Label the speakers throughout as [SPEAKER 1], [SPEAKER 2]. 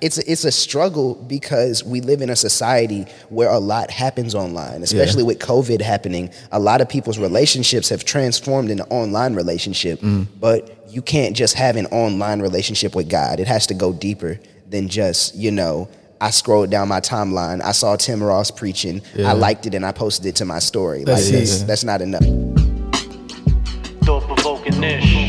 [SPEAKER 1] it's a struggle because we live in a society where a lot happens online, especially with COVID happening. A lot of people's relationships have transformed into online relationship, but you can't just have an online relationship with God. It has to go deeper than just, I scrolled down my timeline, I saw Tim Ross preaching, I liked it and I posted it to my story. That's not enough.
[SPEAKER 2] Thought-provoking-ish.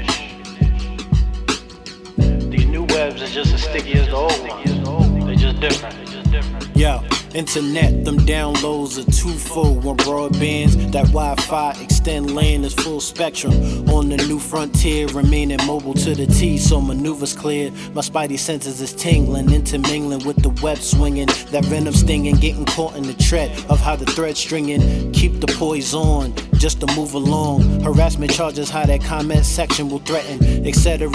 [SPEAKER 2] These new webs are just as sticky as the old ones. They're just different.
[SPEAKER 3] Yo, internet, them downloads are twofold. When broadbands, that Wi-Fi extend lane is full spectrum. On the new frontier, remaining mobile to the T, so maneuvers clear. My spidey senses is tingling, intermingling with the web swinging. That venom stinging, getting caught in the tread of how the thread stringing. Keep the poise on, just to move along. Harassment charges, how that comment section will threaten, etc.,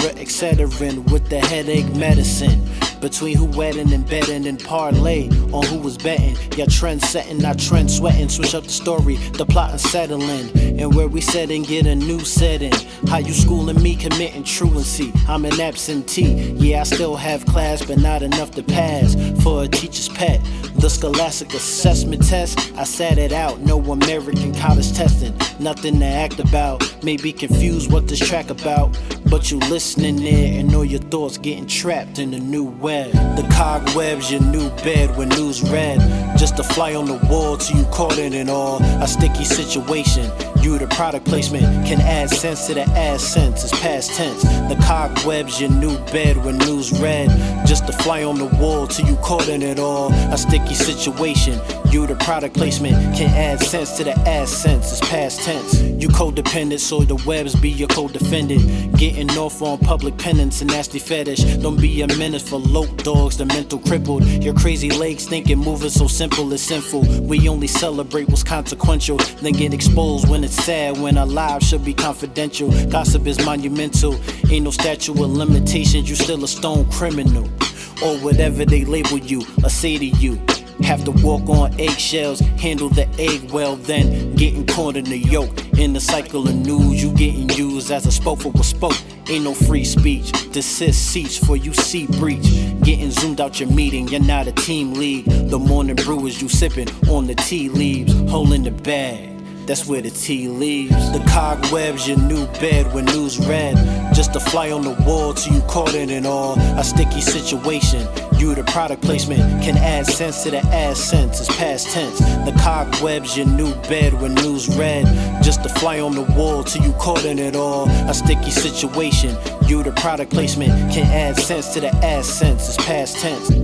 [SPEAKER 3] with the headache medicine. Between who wedding and betting and parlay on who was betting. Yeah, trend setting, not trend sweating. Switch up the story, the plot and settling. And where we setting, get a new setting. How you schooling me, committing truancy. I'm an absentee. Yeah, I still have class, but not enough to pass for a teacher's pet. The scholastic assessment test, I sat it out. No American college testing, nothing to act about. Maybe confused what this track about, but you listening there and know your thoughts getting trapped in the new web. The cobwebs, your new bed when news read. Just a fly on the wall till you caught in it all. A sticky situation. You the product placement can add sense to the AdSense. It's past tense. The cobwebs, your new bed when news read. Just a fly on the wall till you caught in it all. A sticky situation. You the product placement can add sense to the AdSense. It's past tense. You codependent, so the webs be your co-defendant. Getting off on public penance and nasty fetish. Don't be a menace for lope dogs, the mental crippled. Your crazy legs thinking moving so simple is sinful. We only celebrate what's consequential, then get exposed when it's sad. When our lives should be confidential. Gossip is monumental. Ain't no statute of limitations. You still a stone criminal, or whatever they label you or say to you. Have to walk on eggshells, handle the egg well, then getting caught in the yoke. In the cycle of news, you getting used as a spoke for what spoke. Ain't no free speech, desist seats for you see breach. Getting zoomed out your meeting, you're not a team league. The morning brew is you sipping on the tea leaves, holding the bag. That's where the tea leaves. The cobwebs, your new bed when news read. Just a fly on the wall till you caught in it all. A sticky situation. You the product placement can add sense to the AdSense. It's past tense. The cobwebs, your new bed when news read. Just a fly on the wall till you caught in it all. A sticky situation. You the product placement can add sense to the AdSense. It's past tense.